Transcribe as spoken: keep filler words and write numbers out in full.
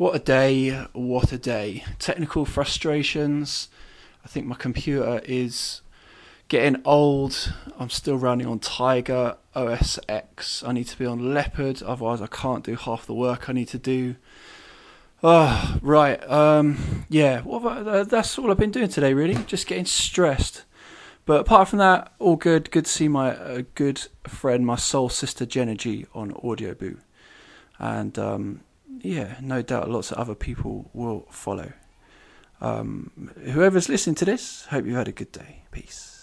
What a day, what a day. Technical frustrations. I think my computer is getting old. I'm still running on Tiger O S X. I need to be on Leopard, otherwise I can't do half the work I need to do. Oh, right. Um, yeah, what about, uh, that's all I've been doing today, really. Just getting stressed. But apart from that, all good. Good to see my uh, good friend, my soul sister Jenna G on Audioboo. And um, yeah, no doubt lots of other people will follow. Um, whoever's listening to this, hope you've had a good day. Peace.